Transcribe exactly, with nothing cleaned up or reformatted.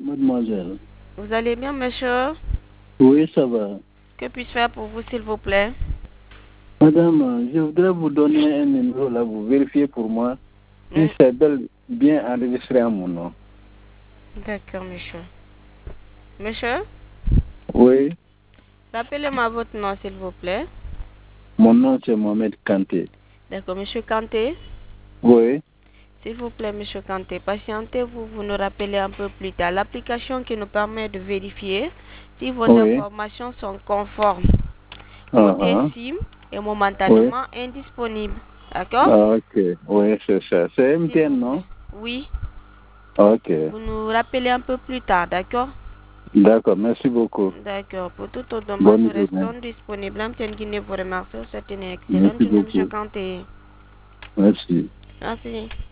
mademoiselle. Vous allez bien, monsieur? Oui, ça va. Que puis-je faire pour vous, s'il vous plaît? Madame, je voudrais vous donner un numéro là, vous vérifiez pour moi si Mm. c'est bel bien enregistré à mon nom. D'accord, monsieur. Monsieur? Oui, Rappelez-moi votre nom, s'il vous plaît. mon nom c'est Mohamed Kanté. D'accord, monsieur Kanté. Oui, S'il vous plaît, monsieur Kanté, patientez-vous, vous nous rappelez un peu plus tard. L'application qui nous permet de vérifier si vos oui. informations sont conformes. Ah, Votre ah. SIM est Oui. momentanément indisponible. D'accord? Ah, ok, oui, c'est ça. C'est S'il vous M T N, plaît. non? Oui, Ok, vous nous rappelez un peu plus tard, d'accord? d'accord, merci beaucoup. D'accord. Pour toute autre demande, nous Bonne journée. restons disponibles. M T N Guinée vous remercie. C'est une excellente Merci journée, monsieur beaucoup. Kanté. Merci. Merci.